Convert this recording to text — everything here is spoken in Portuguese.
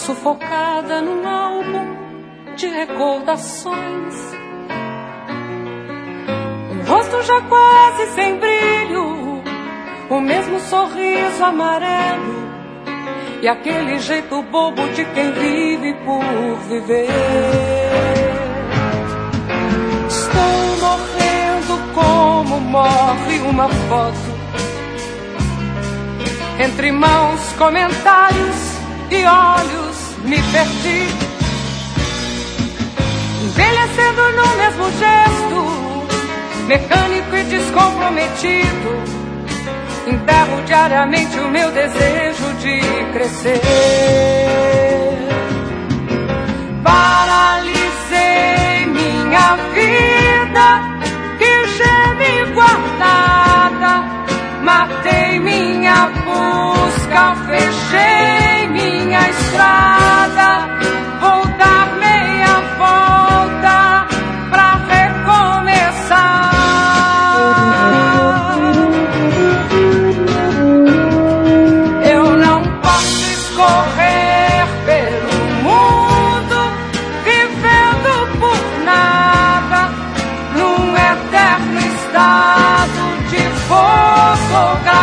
sufocada num álbum de recordações. Um rosto já quase sem brilho, o mesmo sorriso amarelo e aquele jeito bobo de quem vive por viver. Estou morrendo como morre uma foto, entre mãos, comentários e olhos me perdi, envelhecendo no mesmo gesto, mecânico e descomprometido. Enterro diariamente o meu desejo de crescer. Paralisei minha vida, que geme guardada. Matei minha busca, fechei minha estrada. Vou dar meia volta pra recomeçar. Eu não posso escorrer pelo mundo, vivendo por nada, num eterno estado de fogo.